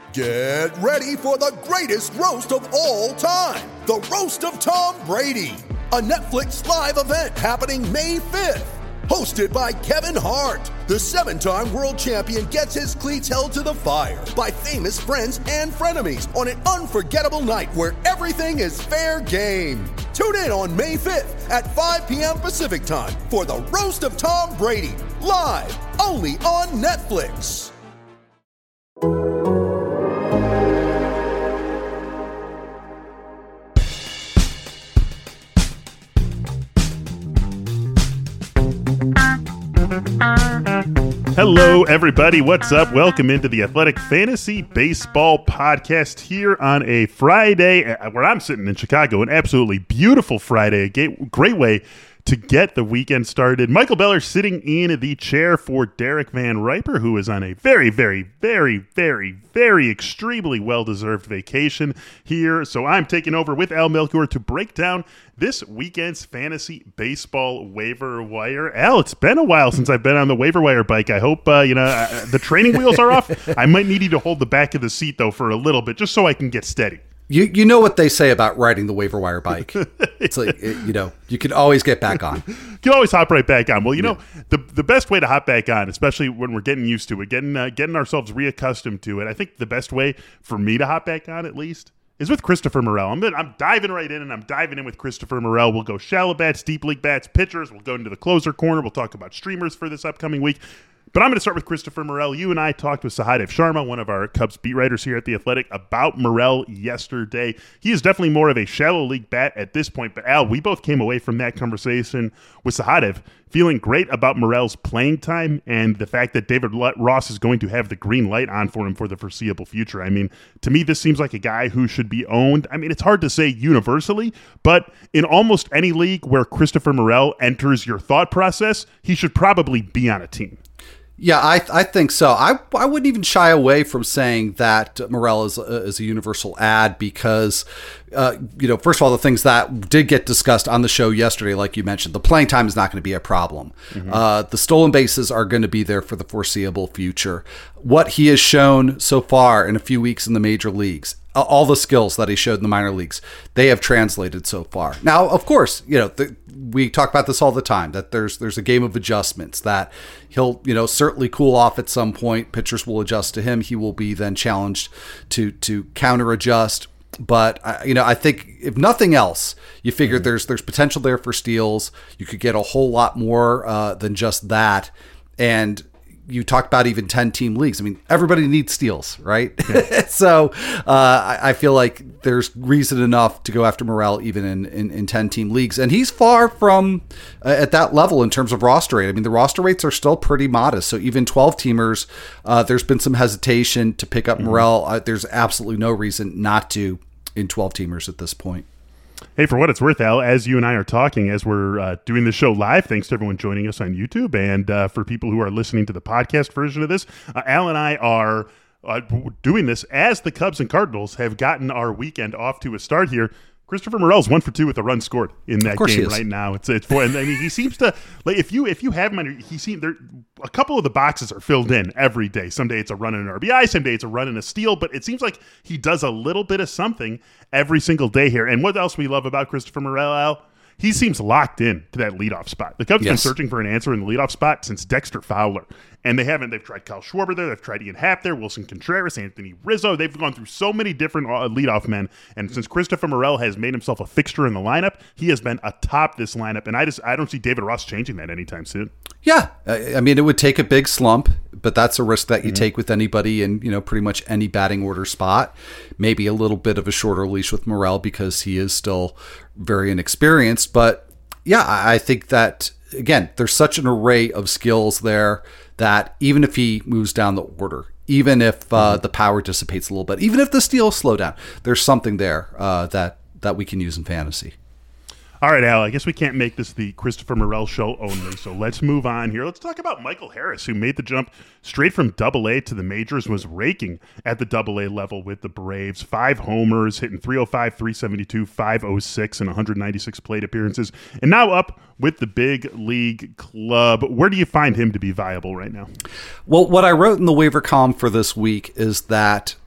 Get ready for the greatest roast of all time, the Roast of Tom Brady, a Netflix live event happening May 5th. Hosted by Kevin Hart, the 7-time world champion gets his cleats held to the fire by famous friends and frenemies on an unforgettable night where everything is fair game. Tune in on May 5th at 5 p.m. Pacific time for the Roast of Tom Brady, live only on Netflix. Hello, everybody. What's up? Welcome into the Athletic Fantasy Baseball Podcast here on a Friday where I'm sitting in Chicago. An absolutely beautiful Friday. A great way to get the weekend started. Michael Beller sitting in the chair for Derek Van Riper, who is on a very, very, very, very, very extremely well-deserved vacation here. So I'm taking over with Al Melchior to break down this weekend's fantasy baseball waiver wire. Al, it's been a while since I've been on the waiver wire bike. I hope the training wheels are off. I might need you to hold the back of the seat, though, for a little bit, just so I can get steady. You know what they say about riding the waiver wire bike. It's like, you can always get back on. You can always hop right back on. Well, the best way to hop back on, especially when we're getting used to it, getting ourselves reaccustomed to it, I think the best way for me to hop back on, at least, is with Christopher Morel. I'm diving right in, and I'm diving in with Christopher Morel. We'll go shallow bats, deep league bats, pitchers. We'll go into the closer corner. We'll talk about streamers for this upcoming week. But I'm going to start with Christopher Morel. You and I talked with Sahadev Sharma, one of our Cubs beat writers here at The Athletic, about Morel yesterday. He is definitely more of a shallow league bat at this point. But, Al, we both came away from that conversation with Sahadev feeling great about Morel's playing time and the fact that David Ross is going to have the green light on for him for the foreseeable future. I mean, to me, this seems like a guy who should be owned. I mean, it's hard to say universally, but in almost any league where Christopher Morel enters your thought process, he should probably be on a team. Yeah, I think so. I wouldn't even shy away from saying that Morel is a universal ad because, first of all, the things that did get discussed on the show yesterday, like you mentioned, the playing time is not going to be a problem. Mm-hmm. The stolen bases are going to be there for the foreseeable future. What he has shown so far in a few weeks in the major leagues, all the skills that he showed in the minor leagues, they have translated so far. Now, of course, we talk about this all the time, that there's a game of adjustments, that he'll, certainly cool off at some point. Pitchers will adjust to him. He will be then challenged to counter adjust. But, I think if nothing else, you figure there's potential there for steals. You could get a whole lot more than just that. And you talked about even 10-team leagues. I mean, everybody needs steals, right? Yeah. So I feel like there's reason enough to go after Morel even in 10-team leagues. And he's far from at that level in terms of roster rate. I mean, the roster rates are still pretty modest. So even 12-teamers, there's been some hesitation to pick up Morel. There's absolutely no reason not to in 12-teamers at this point. Hey, for what it's worth, Al, as you and I are talking, as we're doing the show live, thanks to everyone joining us on YouTube, and for people who are listening to the podcast version of this, Al and I are doing this as the Cubs and Cardinals have gotten our weekend off to a start here. Christopher Morel's 1 for 2 with a run scored in that game right now. It's for, and I mean, he seems to, like, if you have him on, a couple of the boxes are filled in every day. Some day it's a run and an RBI, some day it's a run and a steal, but it seems like he does a little bit of something every single day here. And what else we love about Christopher Morel, Al? He seems locked in to that leadoff spot. The Cubs have been searching for an answer in the leadoff spot since Dexter Fowler. And they haven't. They've tried Kyle Schwarber there. They've tried Ian Happ there, Wilson Contreras, Anthony Rizzo. They've gone through so many different leadoff men. And since Christopher Morel has made himself a fixture in the lineup, he has been atop this lineup. And I don't see David Ross changing that anytime soon. Yeah. I mean, it would take a big slump, but that's a risk that you take with anybody in, pretty much any batting order spot. Maybe a little bit of a shorter leash with Morel because he is still very inexperienced. But yeah, I think that, again, there's such an array of skills there that even if he moves down the order, even if the power dissipates a little bit, even if the steals slow down, there's something there that we can use in fantasy. All right, Al, I guess we can't make this the Christopher Morel show only, so let's move on here. Let's talk about Michael Harris, who made the jump straight from Double-A to the majors, was raking at the Double-A level with the Braves. 5 homers, hitting .305, .372, .506, and 196 plate appearances, and now up with the big league club. Where do you find him to be viable right now? Well, what I wrote in the waiver column for this week is that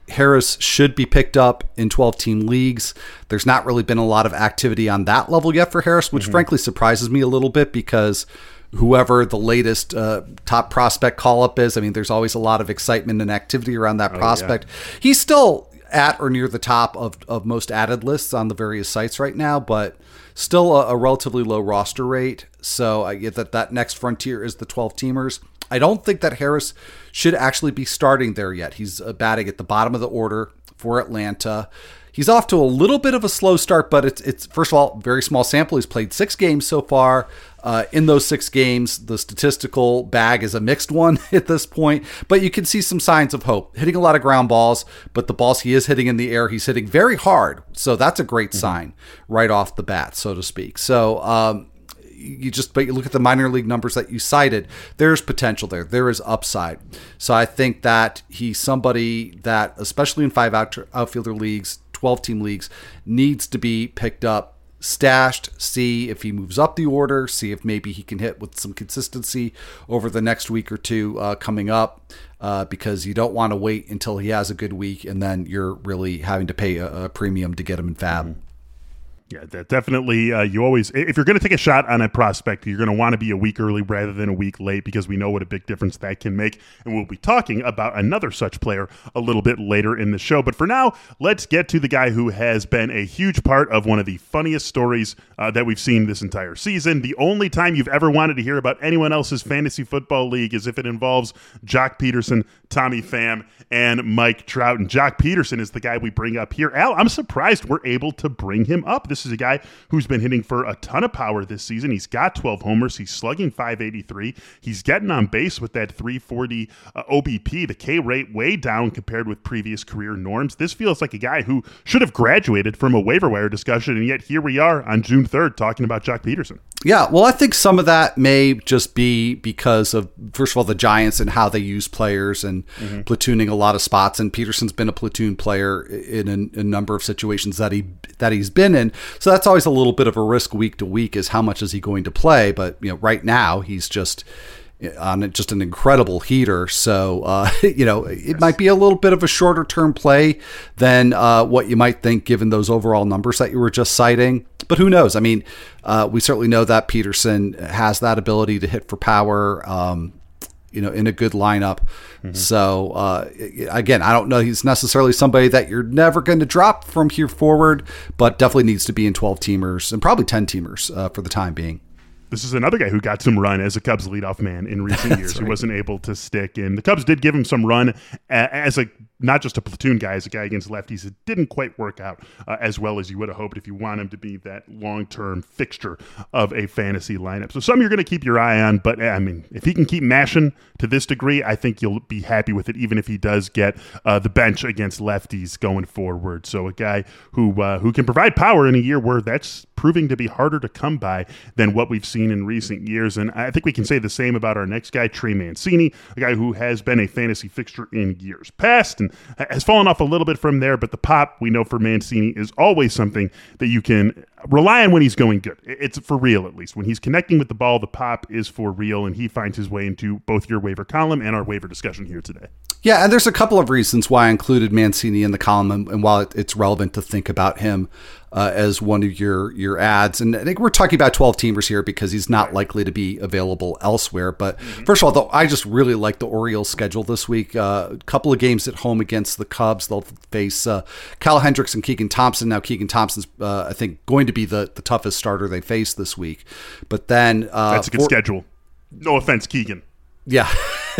Harris should be picked up in 12-team leagues. There's not really been a lot of activity on that level yet for Harris, which frankly surprises me a little bit because whoever the latest top prospect call-up is, I mean, there's always a lot of excitement and activity around that prospect. Yeah. He's still at or near the top of most added lists on the various sites right now, but still a relatively low roster rate. So I get that next frontier is the 12-teamers. I don't think that Harris should actually be starting there yet. He's batting at the bottom of the order for Atlanta. He's off to a little bit of a slow start, but it's first of all, very small sample. He's played 6 games so far. In those 6 games, the statistical bag is a mixed one at this point, but you can see some signs of hope. Hitting a lot of ground balls, but the balls he is hitting in the air, he's hitting very hard. So that's a great sign right off the bat, so to speak. So, but you look at the minor league numbers that you cited, there's potential there. There is upside. So I think that he's somebody that, especially in 5 outfielder leagues, 12-team leagues, needs to be picked up, stashed, see if he moves up the order, see if maybe he can hit with some consistency over the next week or two coming up, because you don't want to wait until he has a good week and then you're really having to pay a premium to get him in FAB. Yeah, that definitely. You always, if you're going to take a shot on a prospect, you're going to want to be a week early rather than a week late because we know what a big difference that can make. And we'll be talking about another such player a little bit later in the show. But for now, let's get to the guy who has been a huge part of one of the funniest stories that we've seen this entire season. The only time you've ever wanted to hear about anyone else's fantasy football league is if it involves Joc Pederson, Tommy Pham, and Mike Trout. And Joc Pederson is the guy we bring up here. Al, I'm surprised we're able to bring him up. This is a guy who's been hitting for a ton of power this season. He's got 12 homers. He's slugging .583. He's getting on base with that .340 OBP. The K rate way down compared with previous career norms. This feels like a guy who should have graduated from a waiver wire discussion, and yet here we are on June 3rd talking about Joc Pederson. Yeah, well, I think some of that may just be because of, first of all, the Giants and how they use players and platooning a lot of spots. And Pederson's been a platoon player in a number of situations that he's been in. So that's always a little bit of a risk week to week, is how much is he going to play. But right now he's just on just an incredible heater. So it might be a little bit of a shorter term play than what you might think given those overall numbers that you were just citing. But who knows? I mean, we certainly know that Pederson has that ability to hit for power, in a good lineup. So again, I don't know. He's necessarily somebody that you're never going to drop from here forward, but definitely needs to be in 12-teamers and probably 10-teamers for the time being. This is another guy who got some run as a Cubs leadoff man in recent years. Right. He wasn't able to stick, and the Cubs did give him some run as not just a platoon guy, as a guy against lefties. It didn't quite work out as well as you would have hoped if you want him to be that long-term fixture of a fantasy lineup. So some you're going to keep your eye on, but I mean, if he can keep mashing to this degree, I think you'll be happy with it, even if he does get the bench against lefties going forward. So a guy who can provide power in a year where that's proving to be harder to come by than what we've seen in recent years. And I think we can say the same about our next guy, Trey Mancini, a guy who has been a fantasy fixture in years past and has fallen off a little bit from there, but the pop we know for Mancini is always something that you can rely on when he's going good. It's for real, at least. When he's connecting with the ball, the pop is for real, and he finds his way into both your waiver column and our waiver discussion here today. Yeah, and there's a couple of reasons why I included Mancini in the column, and while it's relevant to think about him as one of your ads. And I think we're talking about 12-teamers here because he's not likely to be available elsewhere. But first of all, though, I just really like the Orioles' schedule this week. A couple of games at home against the Cubs. They'll face Kyle Hendricks and Keegan Thompson. Now, Keegan Thompson's, I think, going to be the toughest starter they face this week. But then... that's a good schedule. No offense, Keegan. Yeah.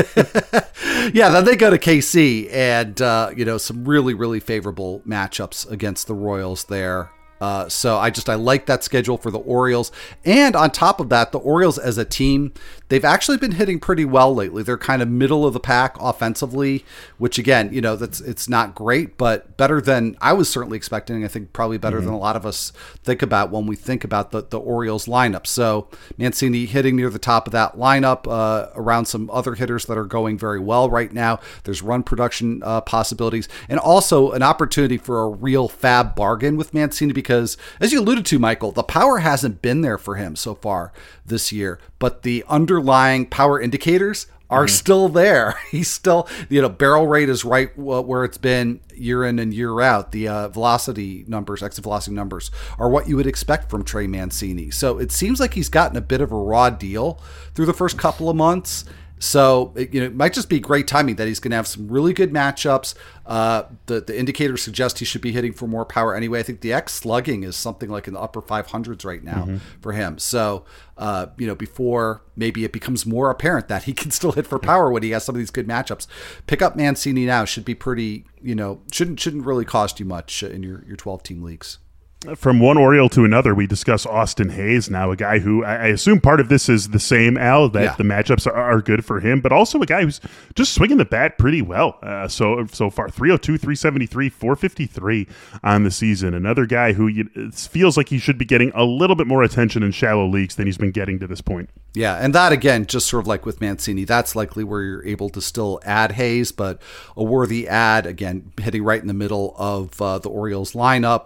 Yeah, then they go to KC and, some really, really favorable matchups against the Royals there. So I like that schedule for the Orioles. And on top of that, the Orioles as a team, they've actually been hitting pretty well lately. They're kind of middle of the pack offensively, which again, it's not great, but better than I was certainly expecting. I think probably better than a lot of us think about when we think about the Orioles lineup. So Mancini hitting near the top of that lineup around some other hitters that are going very well right now. There's run production possibilities and also an opportunity for a real fab bargain with Mancini because, as you alluded to, Michael, the power hasn't been there for him so far this year, but the underlying power indicators are still there. He's still, barrel rate is right where it's been year in and year out. The velocity numbers, exit velocity numbers, are what you would expect from Trey Mancini. So it seems like he's gotten a bit of a raw deal through the first couple of months. So it might just be great timing that he's going to have some really good matchups. The indicators suggest he should be hitting for more power anyway. I think the X slugging is something like in the upper 500s right now for him. So before maybe it becomes more apparent that he can still hit for power when he has some of these good matchups, pick up Mancini now. Should be pretty. Shouldn't really cost you much in your 12-team leagues. From one Oriole to another, we discuss Austin Hayes now, a guy who I assume part of this is the same, Al, that the matchups are good for him, but also a guy who's just swinging the bat pretty well so far. 302, 373, 453 on the season. Another guy who it feels like he should be getting a little bit more attention in shallow leagues than he's been getting to this point. Yeah, and that, again, just sort of like with Mancini, that's likely where you're able to still add Hayes, but a worthy add, again, hitting right in the middle of the Orioles lineup.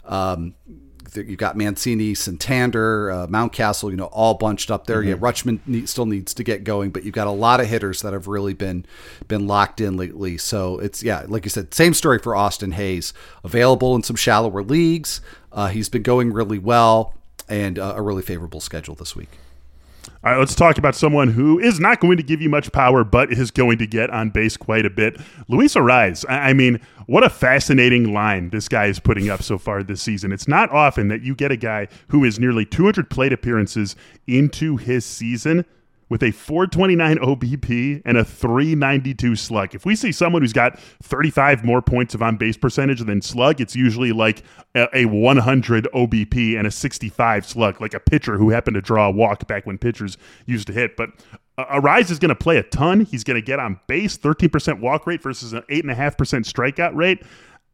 You've got Mancini, Santander, Mountcastle, all bunched up there. Yeah, Rutschman still needs to get going, but you've got a lot of hitters that have really been locked in lately. So it's, like you said, same story for Austin Hayes. Available in some shallower leagues. He's been going really well, and a really favorable schedule this week. All right, let's talk about someone who is not going to give you much power, but is going to get on base quite a bit. Luis Arraez. I mean, what a fascinating line this guy is putting up so far this season. It's not often that you get a guy who is nearly 200 plate appearances into his season with a 429 OBP and a 392 slug. If we see someone who's got 35 more points of on-base percentage than slug, it's usually like a 100 OBP and a 65 slug, like a pitcher who happened to draw a walk back when pitchers used to hit. But Arraez is going to play a ton. He's going to get on base, 13% walk rate versus an 8.5% strikeout rate.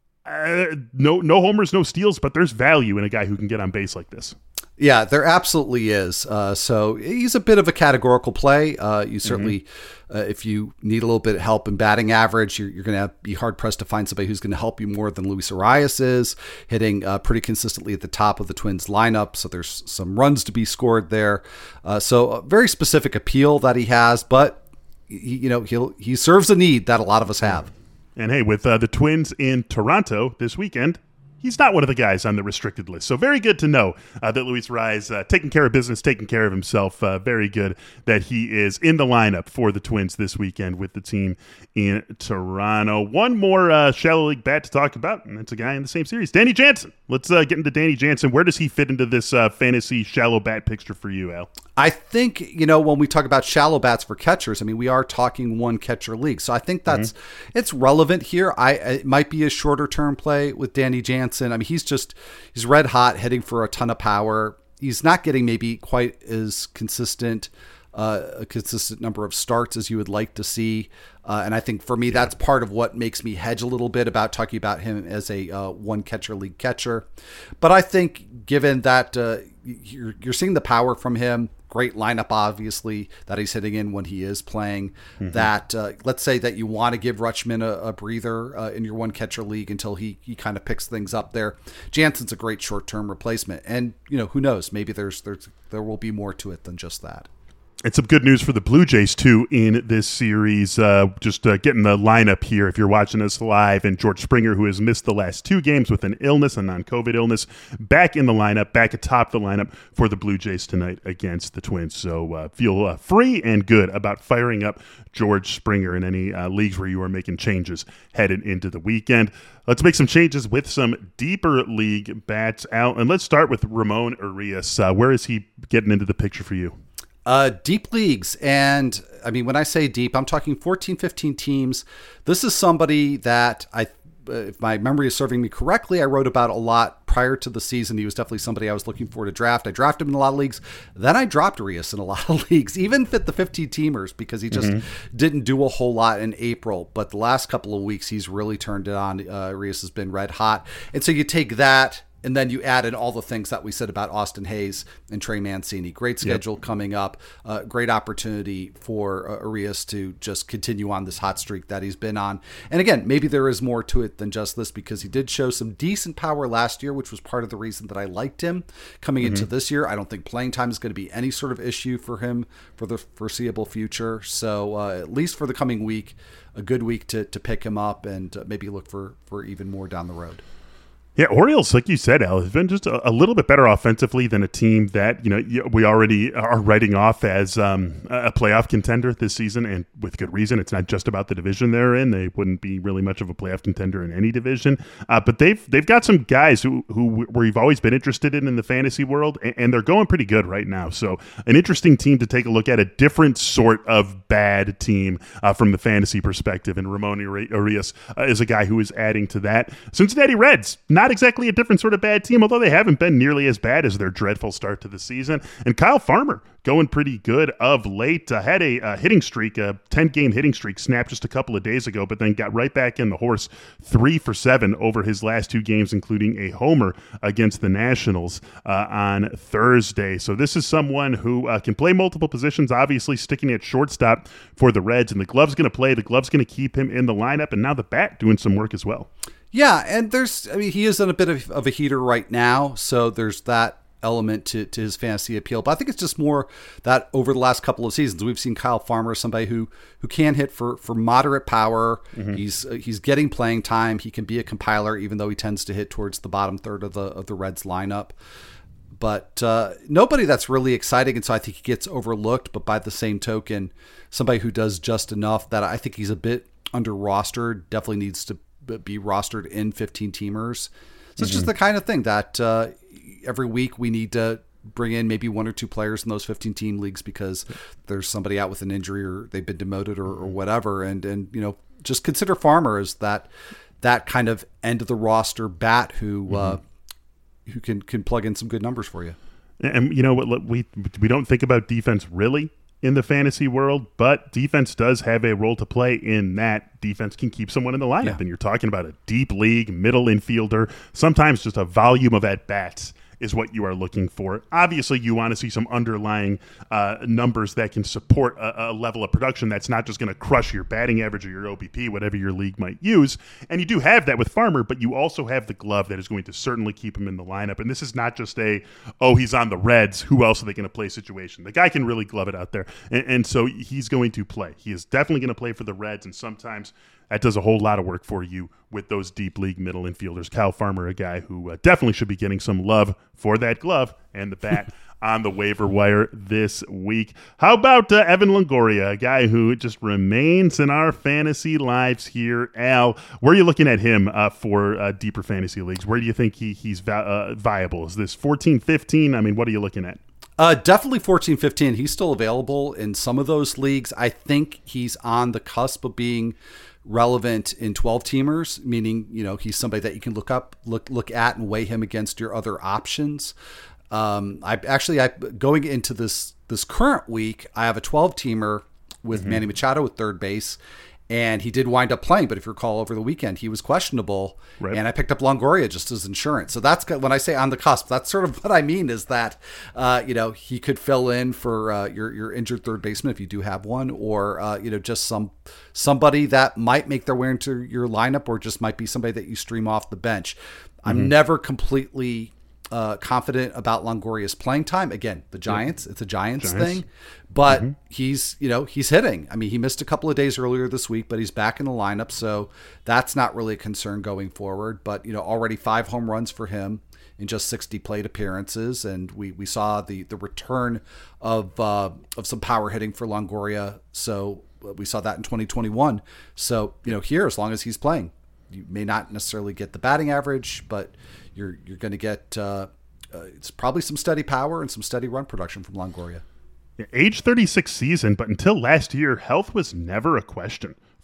No homers, no steals, but there's value in a guy who can get on base like this. Yeah, there absolutely is. So he's a bit of a categorical play. You certainly, if you need a little bit of help in batting average, you're going to be hard-pressed to find somebody who's going to help you more than Luis Arraez is, hitting pretty consistently at the top of the Twins lineup. So there's some runs to be scored there. So a very specific appeal that he has, but he serves a need that a lot of us have. And hey, with the Twins in Toronto this weekend, he's not one of the guys on the restricted list. So very good to know that Luis Arraez taking care of business, taking care of himself. Very good that he is in the lineup for the Twins this weekend with the team in Toronto. One more shallow league bat to talk about, and that's a guy in the same series, Danny Jansen. Let's get into Danny Jansen. Where does he fit into this fantasy shallow bat picture for you, Al? I think, when we talk about shallow bats for catchers, I mean, we are talking one catcher league. So I think that's it's relevant here. It might be a shorter term play with Danny Jansen. I mean, he's red hot, heading for a ton of power. He's not getting maybe quite as consistent a consistent number of starts as you would like to see. And I think for me, that's part of what makes me hedge a little bit about talking about him as a one catcher league catcher. But I think given that you're seeing the power from him, great lineup, obviously, that he's hitting in when he is playing, that let's say that you want to give Rutschman a breather in your one catcher league until he kind of picks things up there. Jansen's a great short-term replacement. And, who knows, maybe there will be more to it than just that. And some good news for the Blue Jays, too, in this series. Getting the lineup here, if you're watching us live. And George Springer, who has missed the last two games with an illness, a non-COVID illness, back in the lineup, back atop the lineup for the Blue Jays tonight against the Twins. So feel free and good about firing up George Springer in any leagues where you are making changes headed into the weekend. Let's make some changes with some deeper league bats out. And let's start with Ramon Urias. Where is he getting into the picture for you? Deep leagues. And I mean, when I say deep, I'm talking 14, 15 teams. This is somebody that if my memory is serving me correctly, I wrote about a lot prior to the season. He was definitely somebody I was looking for to draft. I drafted him in a lot of leagues. Then I dropped Urias in a lot of leagues, even fit the 15 teamers, because he just didn't do a whole lot in April. But the last couple of weeks, he's really turned it on. Urias has been red hot. And so you take that And then you add in all the things that we said about Austin Hayes and Trey Mancini. Great schedule coming up. Great opportunity for Urias to just continue on this hot streak that he's been on. And again, maybe there is more to it than just this, because he did show some decent power last year, which was part of the reason that I liked him coming into this year. I don't think playing time is going to be any sort of issue for him for the foreseeable future. So at least for the coming week, a good week to pick him up and maybe look for even more down the road. Yeah, Orioles, like you said, Al, has been just a little bit better offensively than a team that, we already are writing off as a playoff contender this season, and with good reason. It's not just about the division they're in. They wouldn't be really much of a playoff contender in any division. But they've got some guys who we've always been interested in the fantasy world, and they're going pretty good right now. So an interesting team to take a look at, a different sort of bad team from the fantasy perspective. And Ramon Urias is a guy who is adding to that. Cincinnati Reds, not exactly a different sort of bad team, although they haven't been nearly as bad as their dreadful start to the season. And Kyle Farmer going pretty good of late. Had a hitting streak, a 10-game hitting streak, snapped just a couple of days ago, but then got right back in the horse, 3 for 7 over his last 2 games, including a homer against the Nationals on Thursday. So this is someone who can play multiple positions, obviously sticking at shortstop for the Reds, and the glove's going to play. The glove's going to keep him in the lineup, and now the bat doing some work as well. Yeah, and he is in a bit of a heater right now, so there's that element to his fantasy appeal. But I think it's just more that over the last couple of seasons, we've seen Kyle Farmer, somebody who can hit for moderate power. Mm-hmm. He's getting playing time. He can be a compiler, even though he tends to hit towards the bottom third of the Reds lineup. But nobody that's really exciting, and so I think he gets overlooked. But by the same token, somebody who does just enough that I think he's a bit under-rostered, definitely needs to be rostered in 15-teamers. So it's just the kind of thing that every week we need to bring in maybe 1 or 2 players in those 15-team leagues because there's somebody out with an injury or they've been demoted or whatever. And just consider Farmer as that kind of end of the roster bat who can plug in some good numbers for you. And you know what, we don't think about defense really in the fantasy world, but defense does have a role to play in that. Defense can keep someone in the lineup, and you're talking about a deep league, middle infielder, sometimes just a volume of at-bats is what you are looking for. Obviously, you want to see some underlying numbers that can support a level of production that's not just going to crush your batting average or your OBP, whatever your league might use. And you do have that with Farmer, but you also have the glove that is going to certainly keep him in the lineup. And this is not just he's on the Reds, who else are they going to play situation. The guy can really glove it out there. And so he's going to play. He is definitely going to play for the Reds, and sometimes that does a whole lot of work for you with those deep league middle infielders. Kyle Farmer, a guy who definitely should be getting some love for that glove and the bat on the waiver wire this week. How about Evan Longoria, a guy who just remains in our fantasy lives here? Al, where are you looking at him for deeper fantasy leagues? Where do you think he's viable? Is this 14, 15? I mean, what are you looking at? Definitely 14, 15. He's still available in some of those leagues. I think he's on the cusp of being relevant in 12-teamers, meaning, he's somebody that you can look at and weigh him against your other options. I going into this current week, I have a 12-teamer with Manny Machado at third base, and he did wind up playing, but if you recall over the weekend, he was questionable, right. And I picked up Longoria just as insurance. So that's when I say on the cusp, that's sort of what I mean is that, he could fill in for your injured third baseman if you do have one, or, just somebody that might make their way into your lineup, or just might be somebody that you stream off the bench. I'm never completely confident about Longoria's playing time. Again, the Giants, it's a Giants thing, but he's hitting. I mean, he missed a couple of days earlier this week, but he's back in the lineup. So that's not really a concern going forward, but already 5 home runs for him in just 60 plate appearances. And we saw the return of some power hitting for Longoria. So we saw that in 2021. So, here, as long as he's playing, you may not necessarily get the batting average, but you're going to get it's probably some steady power and some steady run production from Longoria. Age 36 season, but until last year, health was never a question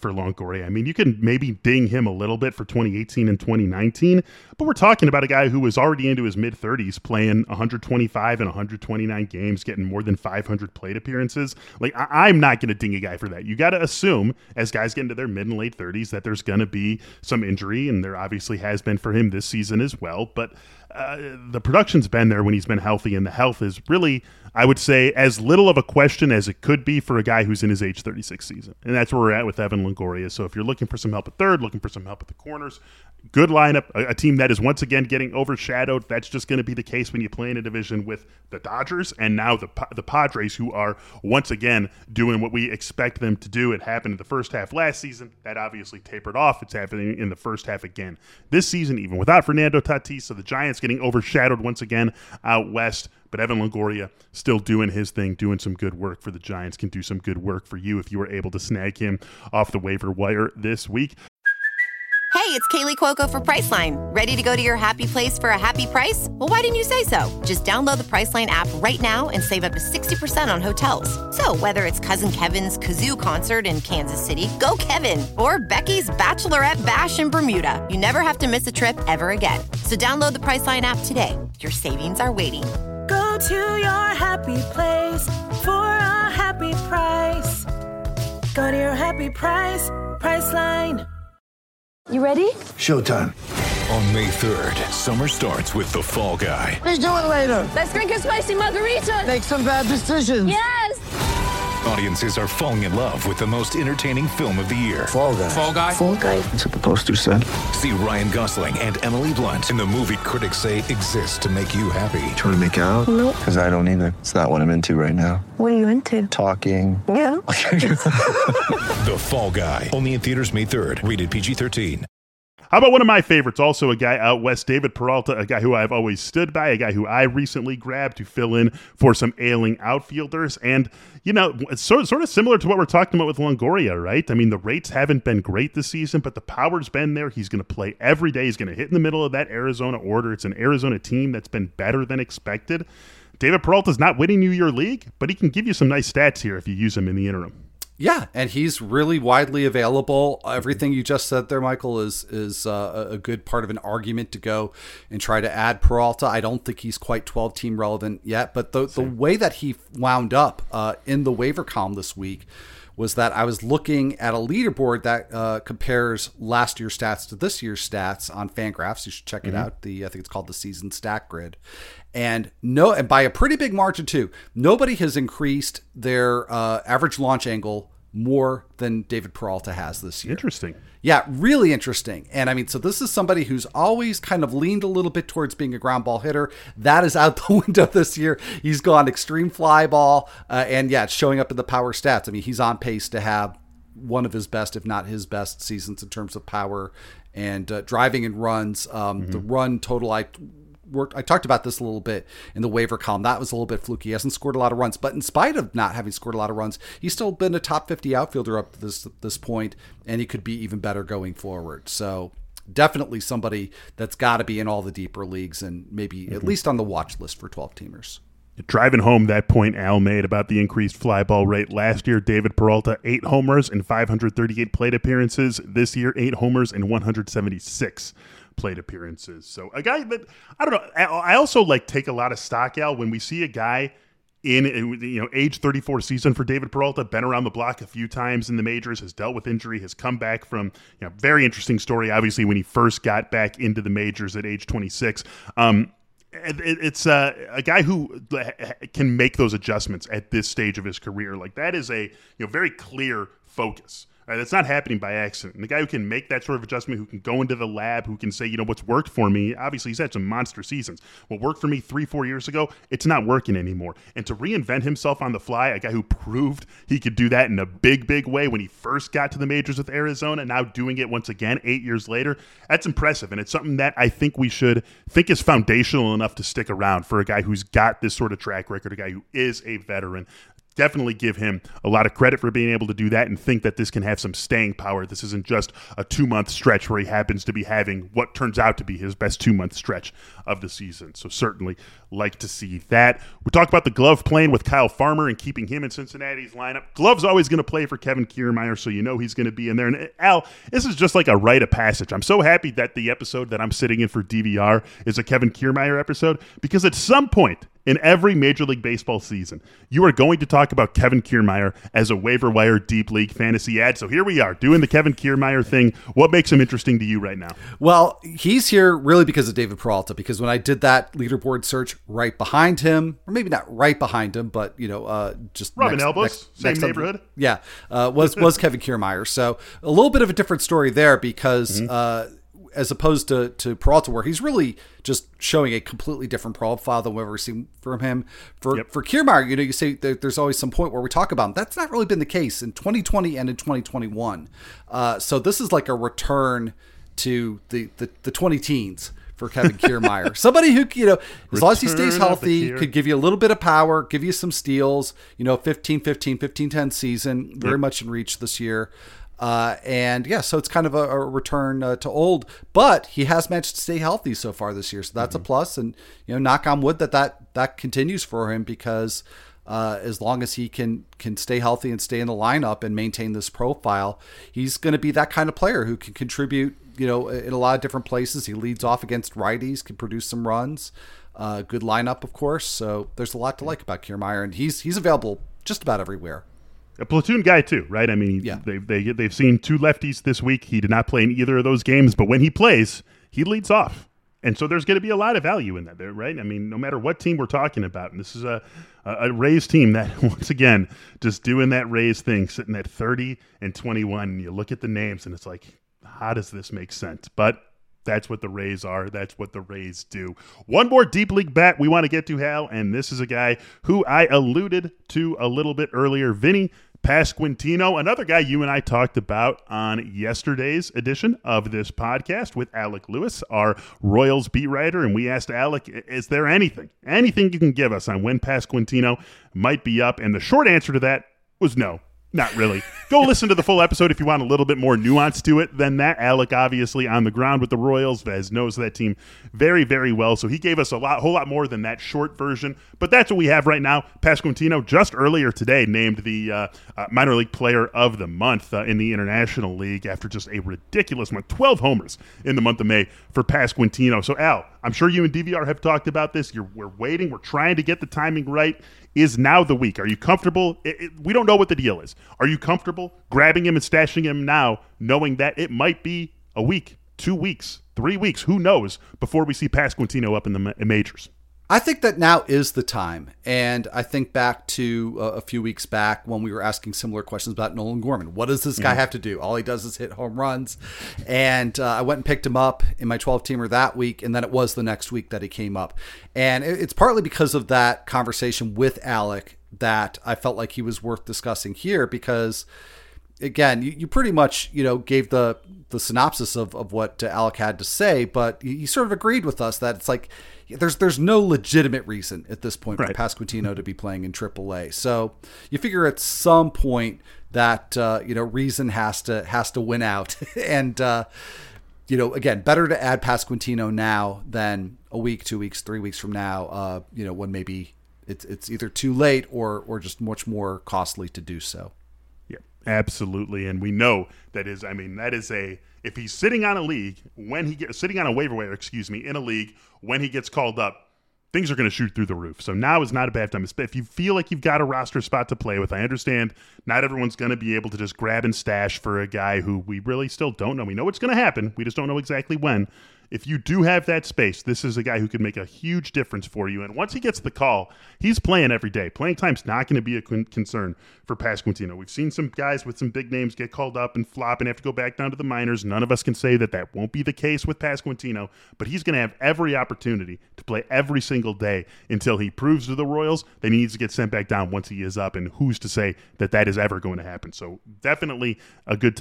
Longoria. I mean, you can maybe ding him a little bit for 2018 and 2019, but we're talking about a guy who was already into his mid-30s, playing 125 and 129 games, getting more than 500 plate appearances. Like, I'm not going to ding a guy for that. You got to assume, as guys get into their mid and late 30s, that there's going to be some injury, and there obviously has been for him this season as well. But the production's been there when he's been healthy, and the health is really, I would say, as little of a question as it could be for a guy who's in his age 36 season. And that's where we're at with Evan Longoria. So if you're looking for some help at third, looking for some help at the corners, good lineup, a team that is once again getting overshadowed. That's just going to be the case when you play in a division with the Dodgers and now the Padres, who are once again doing what we expect them to do. It happened in the first half last season. That obviously tapered off. It's happening in the first half again this season, even without Fernando Tatis. So the Giants getting overshadowed once again out west. But Evan Longoria still doing his thing, doing some good work for the Giants, can do some good work for you if you were able to snag him off the waiver wire this week. Hey, it's Kaylee Cuoco for Priceline. Ready to go to your happy place for a happy price? Well, why didn't you say so? Just download the Priceline app right now and save up to 60% on hotels. So whether it's Cousin Kevin's Kazoo Concert in Kansas City, go Kevin, or Becky's Bachelorette Bash in Bermuda, you never have to miss a trip ever again. So download the Priceline app today. Your savings are waiting. Go to your happy place for a happy price. Go to your happy price, Priceline. You ready? Showtime. On May 3rd, summer starts with The Fall Guy. Let's do it later. Let's drink a spicy margarita. Make some bad decisions. Yes! Audiences are falling in love with the most entertaining film of the year. Fall Guy. Fall Guy? Fall Guy. That's what the poster said. See Ryan Gosling and Emily Blunt in the movie critics say exists to make you happy. Trying to make it out? Nope. Because I don't either. It's not what I'm into right now. What are you into? Talking. Yeah. The Fall Guy. Only in theaters May 3rd. Rated PG-13. How about one of my favorites, also a guy out west, David Peralta, a guy who I've always stood by, a guy who I recently grabbed to fill in for some ailing outfielders. And, you know, it's sort of similar to what we're talking about with Longoria, right? I mean, the rates haven't been great this season, but the power's been there. He's going to play every day. He's going to hit in the middle of that Arizona order. It's an Arizona team that's been better than expected. David Peralta's not winning you your league, but he can give you some nice stats here if you use him in the interim. Yeah, and he's really widely available. Everything you just said there, Michael, is a good part of an argument to go and try to add Peralta. I don't think he's quite 12-team relevant yet, but the way that he wound up in the waiver column this week was that I was looking at a leaderboard that compares last year's stats to this year's stats on Fangraphs. You should check it out. I think it's called the Season Stat Grid. And by a pretty big margin too, nobody has increased their average launch angle more than David Peralta has this year. Interesting. Yeah, really interesting. And I mean, so this is somebody who's always kind of leaned a little bit towards being a ground ball hitter. That is out the window this year. He's gone extreme fly ball. And yeah, it's showing up in the power stats. I mean, he's on pace to have one of his best, if not his best seasons in terms of power and driving and runs. The run total, I talked about this a little bit in the waiver column. That was a little bit fluky. He hasn't scored a lot of runs, but in spite of not having scored a lot of runs, he's still been a top 50 outfielder up to this point, and he could be even better going forward. So definitely somebody that's got to be in all the deeper leagues and maybe at least on the watch list for 12-teamers. Driving home that point Al made about the increased fly ball rate. Last year, David Peralta, 8 homers and 538 plate appearances. This year, 8 homers and 176 plate appearances. So a guy that, I don't know, I also take a lot of stock, Al, when we see a guy in age 34 season for David Peralta, been around the block a few times in the majors, has dealt with injury, has come back from, very interesting story, obviously, when he first got back into the majors at age 26. It's a guy who can make those adjustments at this stage of his career. Like, that is a very clear focus. That's not happening by accident. And the guy who can make that sort of adjustment, who can go into the lab, who can say, what's worked for me, obviously he's had some monster seasons. What worked for me 3-4 years ago, it's not working anymore. And to reinvent himself on the fly, a guy who proved he could do that in a big, big way when he first got to the majors with Arizona, now doing it once again 8 years later, that's impressive. And it's something that I think we should think is foundational enough to stick around for a guy who's got this sort of track record, a guy who is a veteran. definitely give him a lot of credit for being able to do that and think that this can have some staying power. This isn't just a 2-month stretch where he happens to be having what turns out to be his best 2-month stretch of the season. So certainly like to see that. We talked about the glove playing with Kyle Farmer and keeping him in Cincinnati's lineup. Glove's always going to play for Kevin Kiermaier, so you know he's going to be in there. And Al, this is just like a rite of passage. I'm so happy that the episode that I'm sitting in for DVR is a Kevin Kiermaier episode, because at some point in every Major League Baseball season, you are going to talk about Kevin Kiermaier as a waiver wire deep league fantasy ad. So here we are doing the Kevin Kiermaier thing. What makes him interesting to you right now? Well, he's here really because of David Peralta, because when I did that leaderboard search right behind him, or maybe not right behind him, but just rubbing elbows, same neighborhood. Was Kevin Kiermaier. So a little bit of a different story there, because as opposed to Peralta, where he's really just showing a completely different profile than we've ever seen from him. For Kiermaier, you say there's always some point where we talk about him. That's not really been the case in 2020 and in 2021. So this is like a return to the 20 teens for Kevin Kiermaier. Somebody who, as long as he stays healthy, could give you a little bit of power, give you some steals, 15-10 season, very much in reach this year. So it's kind of a return to old, but he has managed to stay healthy so far this year. So that's a plus, and, knock on wood that continues for him, because as long as he can stay healthy and stay in the lineup and maintain this profile, he's going to be that kind of player who can contribute, in a lot of different places. He leads off against righties, can produce some runs, good lineup, of course. So there's a lot to like about Kiermaier, and he's available just about everywhere. A platoon guy too, right? I mean, they've seen 2 lefties this week. He did not play in either of those games, but when he plays, he leads off. And so there's going to be a lot of value in that there, right? I mean, no matter what team we're talking about, and this is a Rays team that, once again, just doing that Rays thing, sitting at 30-21, and you look at the names, and it's like, how does this make sense? But that's what the Rays are. That's what the Rays do. One more deep league bat we want to get to, Hal, and this is a guy who I alluded to a little bit earlier, Vinny Pasquantino, another guy you and I talked about on yesterday's edition of this podcast with Alec Lewis, our Royals beat writer, and we asked Alec, is there anything you can give us on when Pasquantino might be up? And the short answer to that was no. Not really. Go listen to the full episode if you want a little bit more nuance to it than that. Alec, obviously, on the ground with the Royals, knows that team very, very well. So he gave us a whole lot more than that short version. But that's what we have right now. Pasquantino, just earlier today, named the minor league player of the month in the International League after just a ridiculous month. 12 homers in the month of May for Pasquantino. So, Al, I'm sure you and DVR have talked about this. We're waiting. We're trying to get the timing right. Is now the week? Are you comfortable? We don't know what the deal is. Are you comfortable grabbing him and stashing him now, knowing that it might be a week, 2 weeks, 3 weeks, who knows, before we see Pasquantino up in the majors? I think that now is the time. And I think back to a few weeks back when we were asking similar questions about Nolan Gorman. What does this guy have to do? All he does is hit home runs. And I went and picked him up in my 12-teamer that week, and then it was the next week that he came up. And it's partly because of that conversation with Alec that I felt like he was worth discussing here, because again, you pretty much, gave the synopsis of what Alec had to say, but he sort of agreed with us that it's like, there's no legitimate reason at this point for Pasquantino to be playing in AAA. So you figure at some point that, reason has to win out. And, again, better to add Pasquantino now than a week, 2 weeks, 3 weeks from now, when maybe it's either too late or just much more costly to do so. Yeah, absolutely. And we know that is if he's sitting on a league sitting on a waiver wire, in a league when he gets called up, things are going to shoot through the roof. So now is not a bad time. If you feel like you've got a roster spot to play with, I understand not everyone's going to be able to just grab and stash for a guy who we really still don't know. We know it's going to happen. We just don't know exactly when. If you do have that space, this is a guy who could make a huge difference for you. And once he gets the call, he's playing every day. Playing time's not going to be a concern for Pasquantino. We've seen some guys with some big names get called up and flop and have to go back down to the minors. None of us can say that won't be the case with Pasquantino, but he's going to have every opportunity to play every single day until he proves to the Royals that he needs to get sent back down once he is up, and who's to say that is ever going to happen. So definitely a good time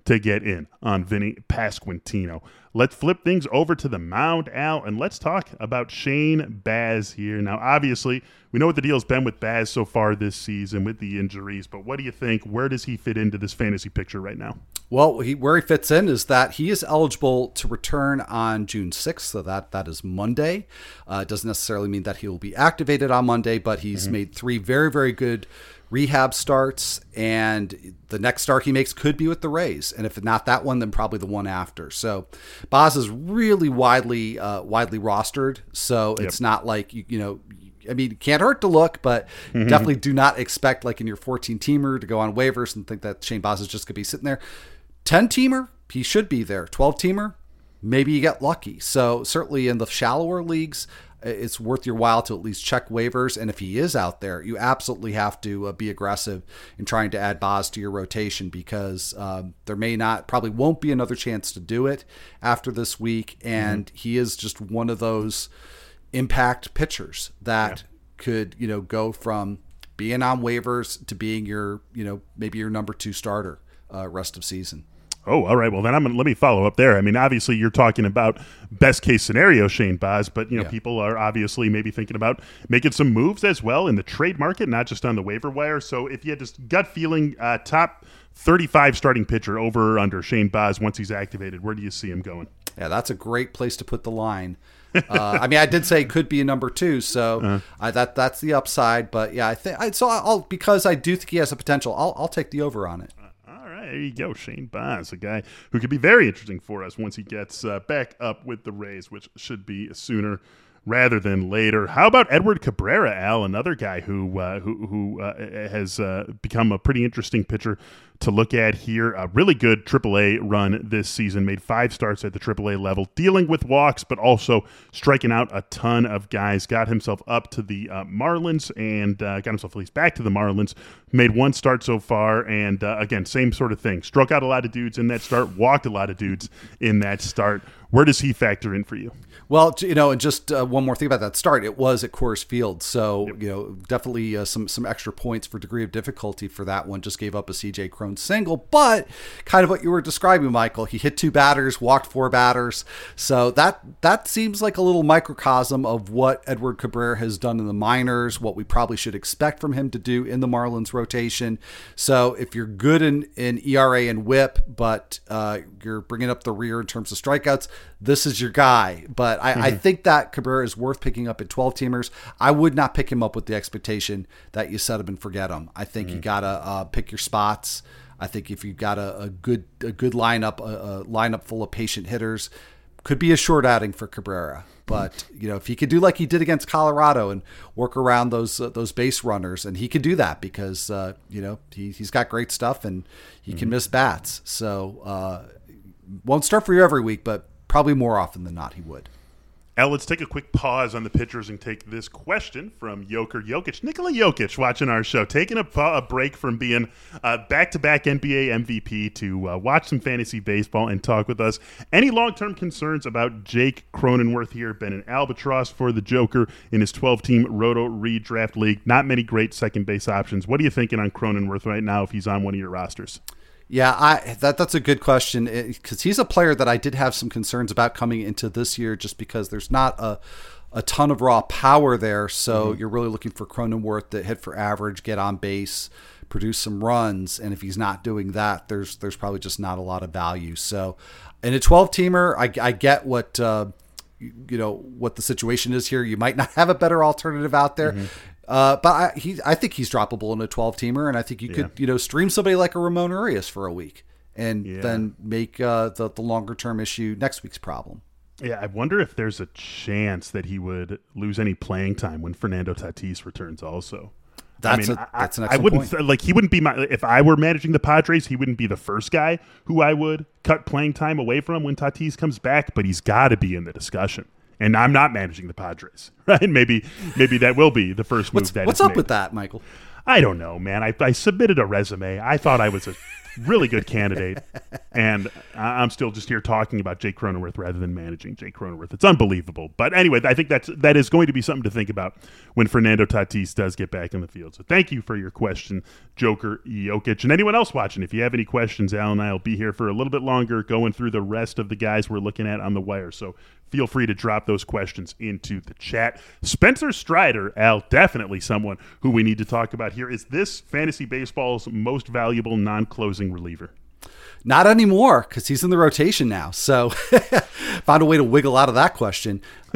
to get in on Vinny Pasquantino. Let's flip things over to the mound, Al, and let's talk about Shane Baz here. Now, obviously, we know what the deal's been with Baz so far this season with the injuries, but what do you think? Where does he fit into this fantasy picture right now? Well, where he fits in is that he is eligible to return on June 6th, so that is Monday. It doesn't necessarily mean that he will be activated on Monday, but he's made 3 very, very good rehab starts, and the next start he makes could be with the Rays, and if not that one, then probably the one after. So Baz is really widely rostered, so it's not like I mean, it can't hurt to look, but definitely do not expect, like in your 14-teamer, to go on waivers and think that Shane Baz is just going to be sitting there. 10-teamer, he should be there. 12-teamer, maybe you get lucky. So certainly in the shallower leagues, it's worth your while to at least check waivers. And if he is out there, you absolutely have to be aggressive in trying to add Baz to your rotation, because there probably won't be another chance to do it after this week. And he is just one of those impact pitchers that could, go from being on waivers to being your, maybe your number 2 starter rest of season. Oh, all right. Well, then let me follow up there. I mean, obviously, you're talking about best case scenario Shane Baz, but people are obviously maybe thinking about making some moves as well in the trade market, not just on the waiver wire. So, if you had just gut feeling, top 35 starting pitcher over or under Shane Baz once he's activated, where do you see him going? Yeah, that's a great place to put the line. I mean, I did say it could be a number 2, so that's the upside. But yeah, I think because I do think he has the potential, I'll take the over on it. There you go, Shane Baz, a guy who could be very interesting for us once he gets back up with the Rays, which should be sooner rather than later. How about Edward Cabrera, Al, another guy who has become a pretty interesting pitcher to look at here. A really good AAA run this season, made 5 starts at the AAA level, dealing with walks, but also striking out a ton of guys. Got himself up to the Marlins and got himself at least back to the Marlins. Made 1 start so far, and again, same sort of thing. Struck out a lot of dudes in that start, walked a lot of dudes in that start. Where does he factor in for you? Well, and just one more thing about that start. It was at Coors Field, so definitely some extra points for degree of difficulty for that one. Just gave up a CJ Cron single, but kind of what you were describing, Michael. He hit 2 batters, walked 4 batters, so that seems like a little microcosm of what Edward Cabrera has done in the minors, what we probably should expect from him to do in the Marlins rotation. So if you're good in ERA and WHIP, but you're bringing up the rear in terms of strikeouts, this is your guy. But I think that Cabrera is worth picking up at 12-teamers. I would not pick him up with the expectation that you set him and forget him. I think you got to pick your spots. I think if you've got a good lineup, a lineup full of patient hitters, could be a short outing for Cabrera. But if he could do like he did against Colorado and work around those base runners, and he could do that because he's got great stuff and he can miss bats. So won't start for you every week, but probably more often than not he would. Al, let's take a quick pause on the pitchers and take this question from Jokic. Nikola Jokic watching our show, taking a break from being back-to-back NBA MVP to watch some fantasy baseball and talk with us. Any long-term concerns about Jake Cronenworth here? Been an albatross for the Joker in his 12-team Roto redraft league. Not many great second base options. What are you thinking on Cronenworth right now if he's on one of your rosters? Yeah, that's a good question, because he's a player that I did have some concerns about coming into this year, just because there's not a ton of raw power there. So you're really looking for Cronenworth to hit for average, get on base, produce some runs. And if he's not doing that, there's probably just not a lot of value. So in a 12-teamer, I get what what the situation is here. You might not have a better alternative out there. But I think he's droppable in a 12-teamer, and I think you could stream somebody like a Ramon Urias for a week and then make the longer-term issue next week's problem. Yeah, I wonder if there's a chance that he would lose any playing time when Fernando Tatis returns also. That's an excellent point. He wouldn't be if I were managing the Padres, he wouldn't be the first guy who I would cut playing time away from when Tatis comes back, but he's got to be in the discussion. And I'm not managing the Padres, right? Maybe that will be the first move What's up with that, Michael? I don't know, man. I submitted a resume. I thought I was a really good candidate. And I'm still just here talking about Jake Cronenworth rather than managing Jake Cronenworth. It's unbelievable. But anyway, I think that is going to be something to think about when Fernando Tatis does get back in the field. So thank you for your question, Joker Jokic. And anyone else watching, if you have any questions, Al and I will be here for a little bit longer going through the rest of the guys we're looking at on the wire. So feel free to drop those questions into the chat. Spencer Strider, Al, definitely someone who we need to talk about here. Is this fantasy baseball's most valuable non-closing reliever? Not anymore, because he's in the rotation now. So found a way to wiggle out of that question.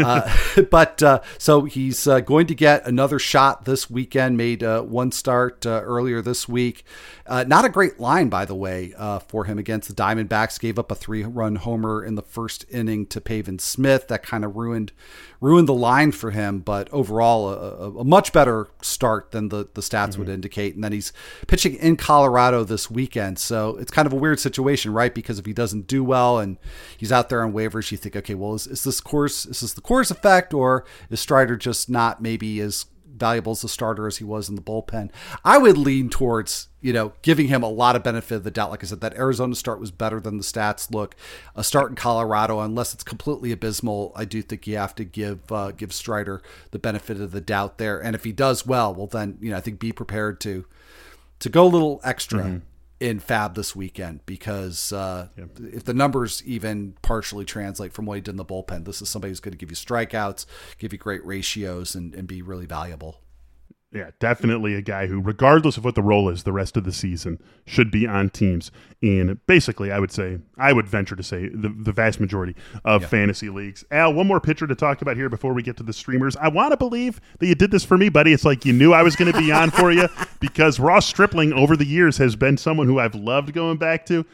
So he's going to get another shot this weekend, made one start earlier this week. Not a great line, by the way, for him against the Diamondbacks. Gave up a 3-run homer in the first inning to Pavin Smith. That kind of ruined the line for him, but overall a much better start than the stats would indicate. And then he's pitching in Colorado this weekend. So it's kind of a weird situation, right? Because if he doesn't do well and he's out there on waivers, you think, okay, well, is this the Coors effect, or is Strider just not maybe as valuable as a starter as he was in the bullpen? I would lean towards, giving him a lot of benefit of the doubt. Like I said, that Arizona start was better than the stats look. A start in Colorado, unless it's completely abysmal, I do think you have to give Strider the benefit of the doubt there. And if he does well, then, I think be prepared to go a little extra in Fab this weekend, because if the numbers even partially translate from what he did in the bullpen, this is somebody who's going to give you strikeouts, give you great ratios, and be really valuable. Yeah, definitely a guy who, regardless of what the role is the rest of the season, should be on teams in basically, I would venture to say, the vast majority of fantasy leagues. Al, one more pitcher to talk about here before we get to the streamers. I want to believe that you did this for me, buddy. It's like you knew I was going to be on for you, because Ross Stripling over the years has been someone who I've loved going back to.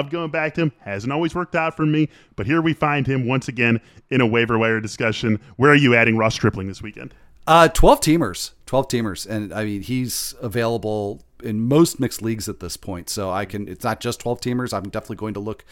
Hasn't always worked out for me, but here we find him once again in a waiver wire discussion. Where are you adding Ross Stripling this weekend? 12 teamers. And I mean, he's available in most mixed leagues at this point. So it's not just 12 teamers. I'm definitely going to look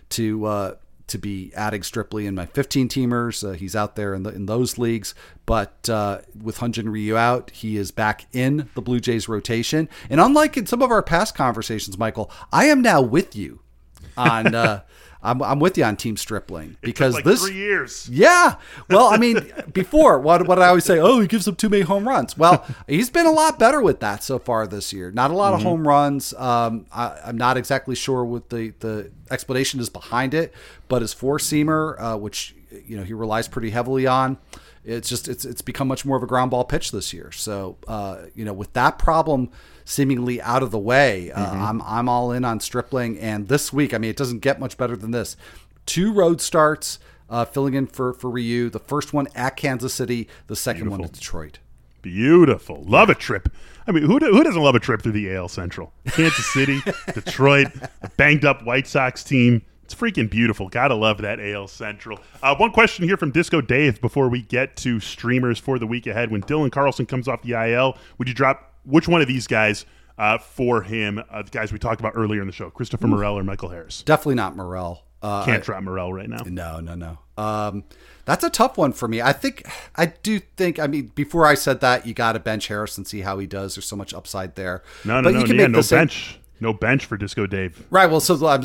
to be adding Stripling in my 15 teamers. He's out there in those leagues, but with Hyun-Jin Ryu out, he is back in the Blue Jays rotation. And unlike in some of our past conversations, Michael, I am now with you on, I'm with you on Team Stripling, because it took like 3 years. Yeah. Well, I mean, before what did I always say? Oh, he gives up too many home runs. Well, he's been a lot better with that so far this year. Not a lot of home runs. I'm not exactly sure what the explanation is behind it, but his four-seamer, which he relies pretty heavily on, it's become much more of a ground ball pitch this year. So with that problem seemingly out of the way, I'm all in on Stripling. And this week, I mean, it doesn't get much better than this. 2 road starts, filling in for Ryu. The first one at Kansas City, the second one at Detroit. Beautiful. Love a trip. I mean, who doesn't love a trip through the AL Central? Kansas City, Detroit, a banged up White Sox team. It's freaking beautiful. Gotta love that AL Central. One question here from Disco Dave before we get to streamers for the week ahead. When Dylan Carlson comes off the IL, would you drop which one of these guys for him? The guys we talked about earlier in the show, Christopher Morel or Michael Harris? Definitely not Morel. Can't drop Morel right now. No. That's a tough one for me. I mean, before I said that, you got to bench Harris and see how he does. There's so much upside there. No bench. No bench for Disco Dave. Right. Well,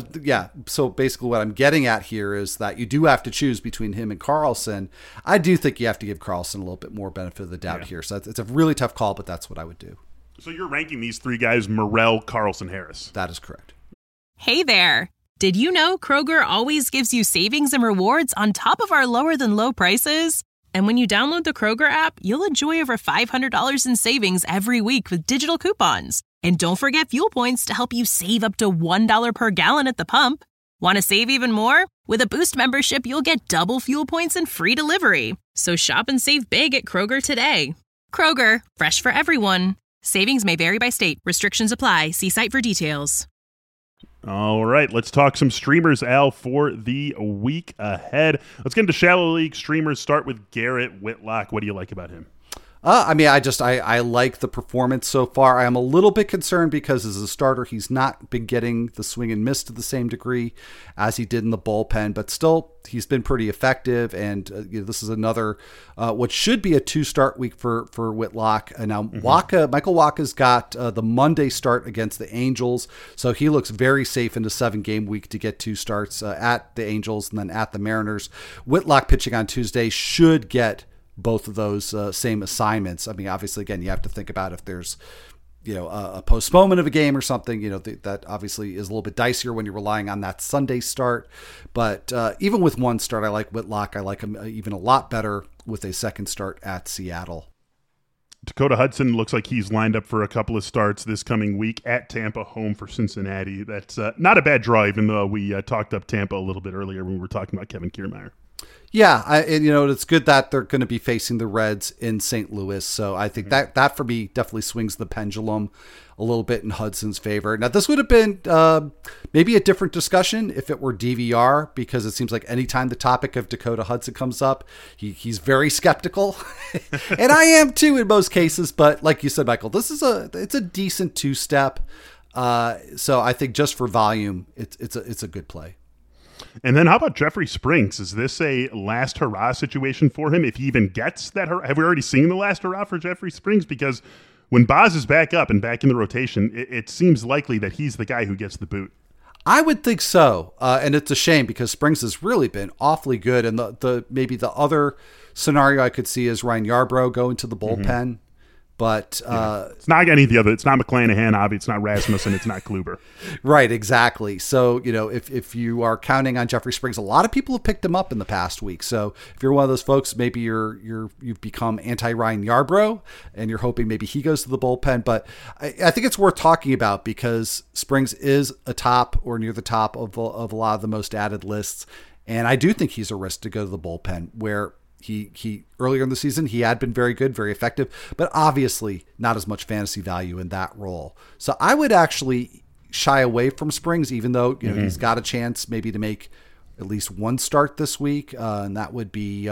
so basically what I'm getting at here is that you do have to choose between him and Carlson. I do think you have to give Carlson a little bit more benefit of the doubt here. So it's a really tough call, but that's what I would do. So you're ranking these 3 guys, Morel, Carlson, Harris. That is correct. Hey there. Did you know Kroger always gives you savings and rewards on top of our lower than low prices? And when you download the Kroger app, you'll enjoy over $500 in savings every week with digital coupons. And don't forget fuel points to help you save up to $1 per gallon at the pump. Want to save even more? With a Boost membership, you'll get double fuel points and free delivery. So shop and save big at Kroger today. Kroger, fresh for everyone. Savings may vary by state. Restrictions apply. See site for details. All right, let's talk some streamers, Al, for the week ahead. Let's get into Shallow League streamers. Start with Garrett Whitlock. What do you like about him? I mean, I like the performance so far. I am a little bit concerned because as a starter, he's not been getting the swing and miss to the same degree as he did in the bullpen, but still he's been pretty effective. And this is another, what should be a 2-start week for Whitlock. And now Michael Wacha's got the Monday start against the Angels. So he looks very safe in the 7-game week to get 2 starts at the Angels and then at the Mariners. Whitlock pitching on Tuesday should get both of those same assignments. I mean, obviously, again, you have to think about if there's, a postponement of a game or something, that obviously is a little bit dicier when you're relying on that Sunday start. But even with 1 start, I like Whitlock. I like him even a lot better with a 2nd start at Seattle. Dakota Hudson looks like he's lined up for a couple of starts this coming week at Tampa, home for Cincinnati. That's not a bad draw, even though we talked up Tampa a little bit earlier when we were talking about Kevin Kiermaier. Yeah, it's good that they're going to be facing the Reds in St. Louis. So I think that for me definitely swings the pendulum a little bit in Hudson's favor. Now, this would have been maybe a different discussion if it were DVR, because it seems like anytime the topic of Dakota Hudson comes up, he's very skeptical. And I am too in most cases. But like you said, Michael, it's a decent 2-step. So I think just for volume, it's a good play. And then how about Jeffrey Springs? Is this a last hurrah situation for him? If he even gets that hurrah? Have we already seen the last hurrah for Jeffrey Springs? Because when Boz is back up and back in the rotation, it seems likely that he's the guy who gets the boot. I would think so. And it's a shame because Springs has really been awfully good. And the maybe the other scenario I could see is Ryan Yarbrough going to the bullpen. But it's not any of the other. It's not McClanahan, obviously. It's not Rasmussen. It's not Kluber. Right, exactly. So if you are counting on Jeffrey Springs, a lot of people have picked him up in the past week. So if you're one of those folks, maybe you've become anti Ryan Yarbrough and you're hoping maybe he goes to the bullpen. But I think it's worth talking about because Springs is atop or near the top of a lot of the most added lists, and I do think he's a risk to go to the bullpen where. He earlier in the season, he had been very good, very effective, but obviously not as much fantasy value in that role. So I would actually shy away from Springs, even though he's got a chance maybe to make at least 1 start this week, and that would be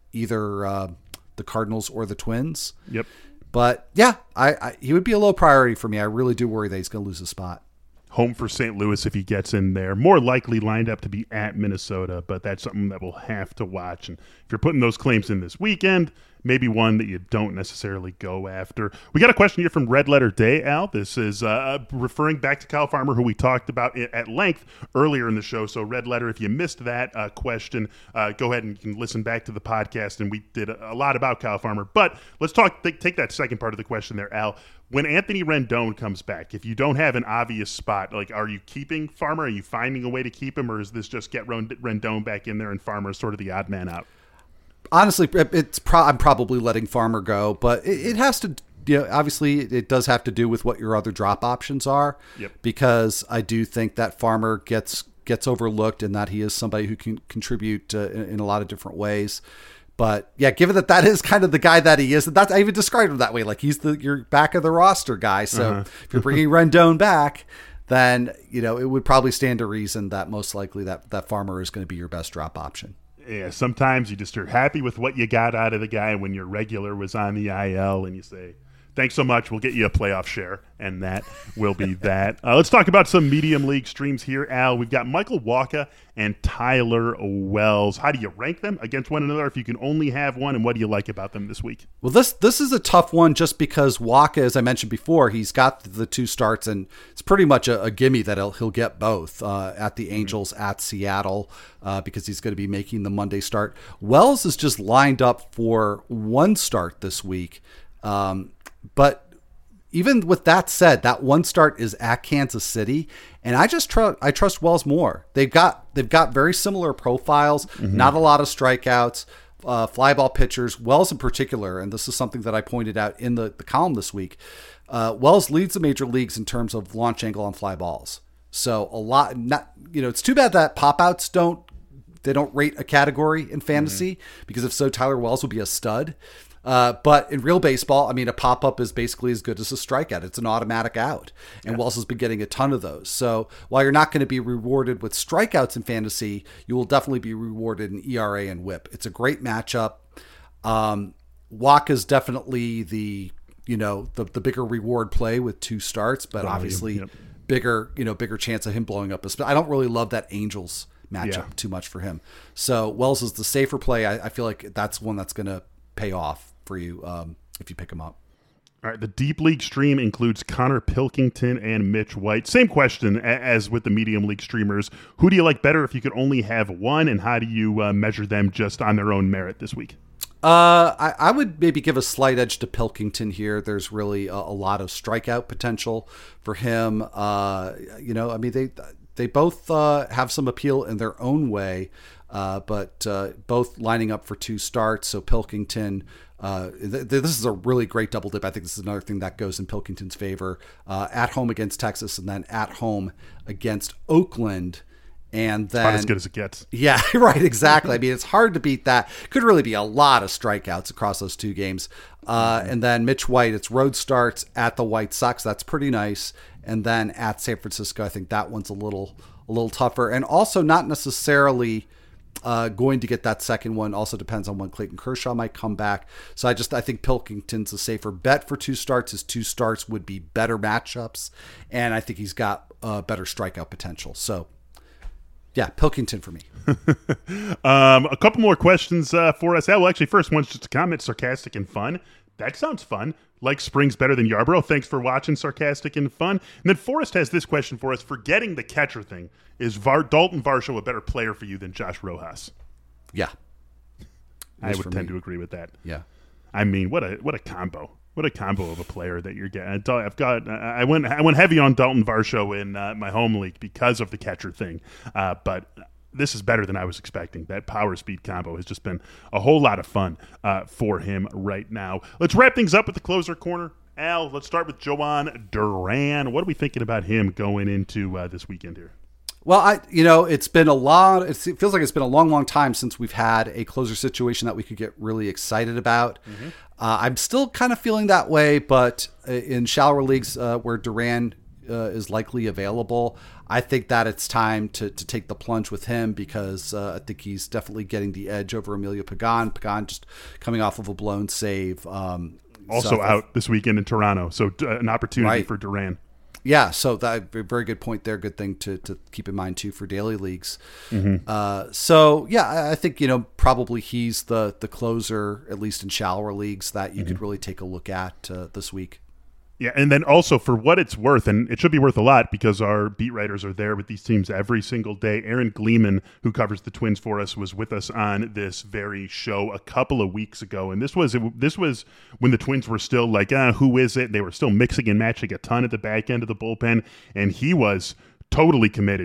either the Cardinals or the Twins. Yep. But yeah, he would be a low priority for me. I really do worry that he's going to lose a spot. Home for St. Louis if he gets in there. More likely lined up to be at Minnesota, but that's something that we'll have to watch. And if you're putting those claims in this weekend, maybe one that you don't necessarily go after. We got a question here from Red Letter Day, Al. This is referring back to Kyle Farmer, who we talked about at length earlier in the show. So Red Letter, if you missed that question, go ahead and you can listen back to the podcast. And we did a lot about Kyle Farmer. But let's take that second part of the question there, Al. When Anthony Rendon comes back, if you don't have an obvious spot, like, are you keeping Farmer? Are you finding a way to keep him? Or is this just get Rendon back in there and Farmer is sort of the odd man out? Honestly, I'm probably letting Farmer go, but it has to, obviously it does have to do with what your other drop options are. Yep. Because I do think that Farmer gets overlooked and that he is somebody who can contribute in a lot of different ways. But yeah, given that is kind of the guy that he is, I even described him that way. Like he's your back of the roster guy. So if you're bringing Rendon back, then, it would probably stand to reason that most likely that Farmer is going to be your best drop option. Yeah, sometimes you're happy with what you got out of the guy when your regular was on the IL and you say, thanks so much, we'll get you a playoff share, and that will be that. Let's talk about some medium league streams here, Al. We've got Michael Wacha and Tyler Wells. How do you rank them against one another if you can only have one, and what do you like about them this week? Well, this is a tough one just because Wacha, as I mentioned before, he's got the 2 starts, and it's pretty much a gimme that he'll get both at the Angels, at Seattle, because he's going to be making the Monday start. Wells is just lined up for 1 start this week. But even with that said, that 1 start is at Kansas City, and I trust Wells more. They've got very similar profiles, not a lot of strikeouts, fly ball pitchers. Wells in particular, and this is something that I pointed out in the column this week. Wells leads the major leagues in terms of launch angle on fly balls. So it's too bad that pop outs don't rate a category in fantasy, because if so, Tyler Wells would be a stud. But in real baseball, I mean, a pop-up is basically as good as a strikeout. It's an automatic out. And Wells has been getting a ton of those. So while you're not going to be rewarded with strikeouts in fantasy, you will definitely be rewarded in ERA and WHIP. It's a great matchup. Waka's definitely the bigger reward play with 2 starts, but obviously bigger chance of him blowing up. I don't really love that Angels matchup too much for him. So Wells is the safer play. I feel like that's one that's going to pay off for you if you pick him up. All right, the Deep League stream includes Connor Pilkington and Mitch White. Same question as with the Medium League streamers. Who do you like better if you could only have one, and how do you measure them just on their own merit this week? I would maybe give a slight edge to Pilkington here. There's really a lot of strikeout potential for him. They both have some appeal in their own way, but both lining up for 2 starts. So Pilkington, this is a really great double dip. I think this is another thing that goes in Pilkington's favor. At home against Texas, and then at home against Oakland. And then about as good as it gets. Yeah, right. Exactly. I mean, it's hard to beat that. Could really be a lot of strikeouts across those 2 games. And then Mitch White, it's road starts at the White Sox. That's pretty nice. And then at San Francisco, I think that one's a little tougher, and also not necessarily going to get that second one. Also depends on when Clayton Kershaw might come back. So I think Pilkington's a safer bet for 2 starts. His 2 starts would be better matchups, and I think he's got better strikeout potential. So yeah, Pilkington for me. A couple more questions for us. Well, actually, first one's just a comment, sarcastic and fun. That sounds fun. Like spring's better than Yarborough. Thanks for watching, sarcastic and fun. And then Forrest has this question for us. Forgetting the catcher thing, is Dalton Varsho a better player for you than Josh Rojas? Yeah. I would tend to agree with that. Yeah. I mean, what a combo. What a combo of a player that you're getting. I went heavy on Dalton Varsho in my home league because of the catcher thing. But this is better than I was expecting. That power speed combo has just been a whole lot of fun for him right now. Let's wrap things up with the closer corner. Al, let's start with Jhoan Duran. What are we thinking about him going into this weekend here? Well, it's been it feels like it's been a long time since we've had a closer situation that we could get really excited about. Mm-hmm. I'm still kind of feeling that way, but in shallower leagues where Duran is likely available, I think that it's time to take the plunge with him, because I think he's definitely getting the edge over Emilio Pagan. Pagan just coming off of a blown save. Also out this weekend in Toronto, so an opportunity for Duran. Yeah, so that very good point there. Good thing to keep in mind too for daily leagues. Mm-hmm. So yeah, I think probably he's the closer, at least in shallower leagues, that you could really take a look at this week. Yeah, and then also for what it's worth, and it should be worth a lot because our beat writers are there with these teams every single day. Aaron Gleeman, who covers the Twins for us, was with us on this very show a couple of weeks ago, and this was when the Twins were still like, who is it? They were still mixing and matching a ton at the back end of the bullpen, and he was totally committed.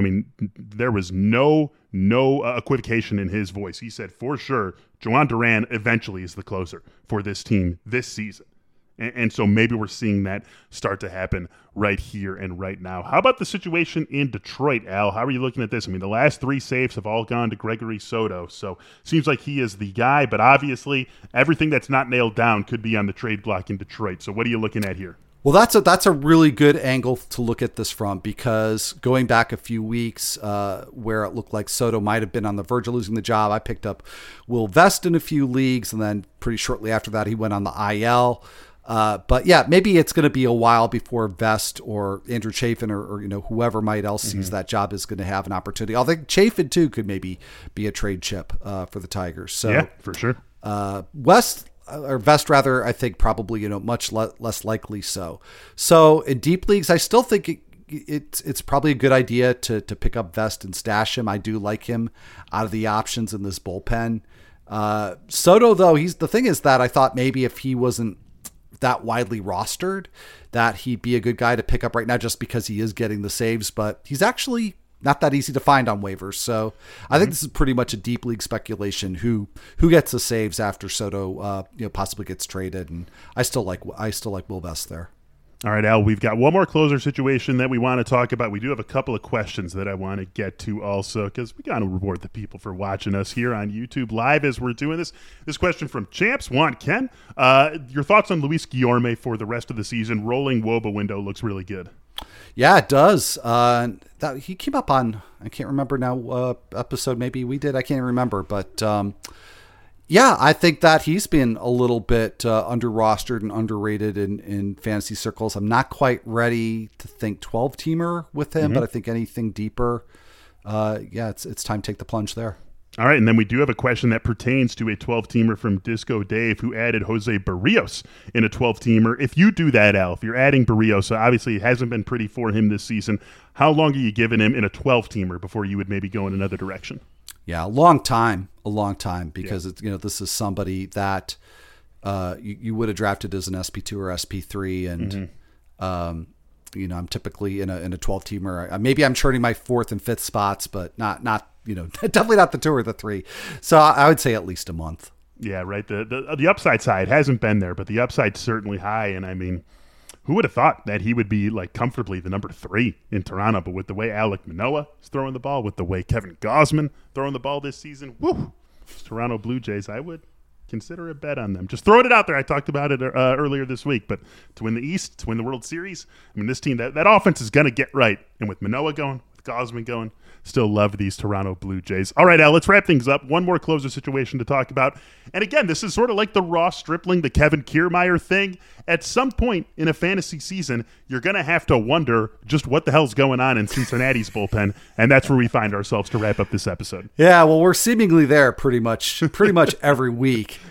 There was no equivocation in his voice. He said for sure Jhoan Duran eventually is the closer for this team this season. And so maybe we're seeing that start to happen right here and right now. How about the situation in Detroit, Al? How are you looking at this? The last 3 saves have all gone to Gregory Soto. So seems like he is the guy, but obviously everything that's not nailed down could be on the trade block in Detroit. So what are you looking at here? Well, that's a really good angle to look at this from, because going back a few weeks where it looked like Soto might have been on the verge of losing the job, I picked up Will Vest in a few leagues, and then pretty shortly after that he went on the IL. But yeah, maybe it's going to be a while before Vest or Andrew Chafin or whoever might else sees that job is going to have an opportunity. I think Chafin too could maybe be a trade chip for the Tigers. So yeah, for sure. Vest, I think probably much less likely so. So in deep leagues, I still think it's probably a good idea to pick up Vest and stash him. I do like him out of the options in this bullpen. Soto though, the thing is that I thought maybe if he wasn't that widely rostered, that he'd be a good guy to pick up right now just because he is getting the saves, but he's actually not that easy to find on waivers. So I think this is pretty much a deep league speculation who gets the saves after Soto possibly gets traded, and I still like Will Vest there. All right, Al, we've got one more closer situation that we want to talk about. We do have a couple of questions that I want to get to also, because we got to reward the people for watching us here on YouTube Live as we're doing this. This question from Champs Want Ken. Your thoughts on Luis Guillorme for the rest of the season? Rolling WOBA window looks really good. Yeah, it does. He came up on, I can't remember now, episode maybe we did. I can't remember, but Yeah, I think that he's been a little bit under-rostered and underrated in fantasy circles. I'm not quite ready to think 12-teamer with him, but I think anything deeper, it's time to take the plunge there. All right, and then we do have a question that pertains to a 12-teamer from Disco Dave, who added Jose Barrios in a 12-teamer. If you do that, Al, if you're adding Barrios, obviously it hasn't been pretty for him this season, how long are you giving him in a 12-teamer before you would maybe go in another direction? Yeah, a long time, because it's, this is somebody that you would have drafted as an SP2 or SP3, and I'm typically in a 12-teamer. Maybe I'm churning my 4th and 5th spots, but not definitely not the 2 or the 3. So I would say at least a month. Yeah, right. The upside side hasn't been there, but the upside's certainly high. And I mean, who would have thought that he would be like comfortably the number 3 in Toronto? But with the way Alek Manoah is throwing the ball, with the way Kevin Gausman throwing the ball this season, Toronto Blue Jays, I would consider a bet on them. Just throwing it out there. I talked about it earlier this week, but to win the East, to win the World Series, I mean, this team, that offense is going to get right. And with Manoah going, with Gausman going, still love these Toronto Blue Jays. All right, Al, let's wrap things up. One more closer situation to talk about. And again, this is sort of like the Ross Stripling, the Kevin Kiermaier thing. At some point in a fantasy season, you're going to have to wonder just what the hell's going on in Cincinnati's bullpen. And that's where we find ourselves to wrap up this episode. Yeah, well, we're seemingly there pretty much every week.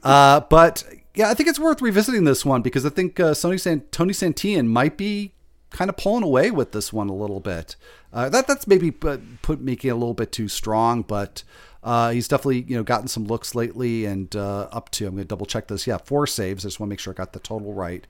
But yeah, I think it's worth revisiting this one because I think Tony Santillan might be kind of pulling away with this one a little bit. That's maybe making it a little bit too strong, but he's definitely gotten some looks lately and up to, I'm going to double check this. Yeah, 4 saves. I just want to make sure I got the total right.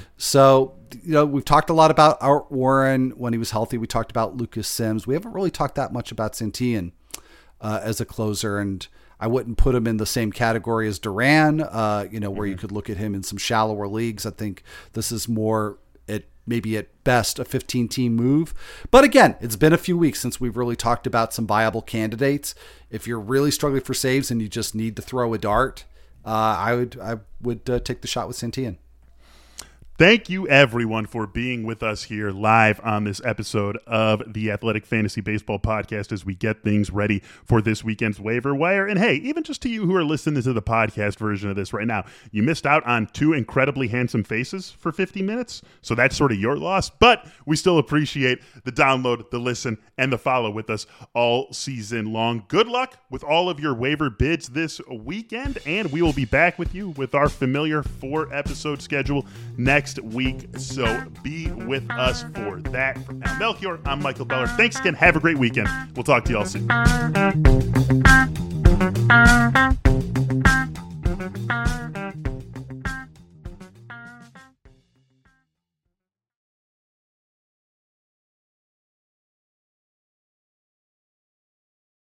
So we've talked a lot about Art Warren when he was healthy. We talked about Lucas Sims. We haven't really talked that much about Santillan as a closer, and I wouldn't put him in the same category as Duran. Where you could look at him in some shallower leagues. I think this is more maybe at best a 15-team move. But again, it's been a few weeks since we've really talked about some viable candidates. If you're really struggling for saves and you just need to throw a dart, I would take the shot with Santillan. Thank you, everyone, for being with us here live on this episode of the Athletic Fantasy Baseball Podcast as we get things ready for this weekend's waiver wire. And hey, even just to you who are listening to the podcast version of this right now, you missed out on 2 incredibly handsome faces for 50 minutes. So that's sort of your loss. But we still appreciate the download, the listen, and the follow with us all season long. Good luck with all of your waiver bids this weekend. And we will be back with you with our familiar 4-episode schedule next week, so be with us for that. For Al Melchior, I'm Michael Beller. Thanks again. Have a great weekend. We'll talk to you all soon.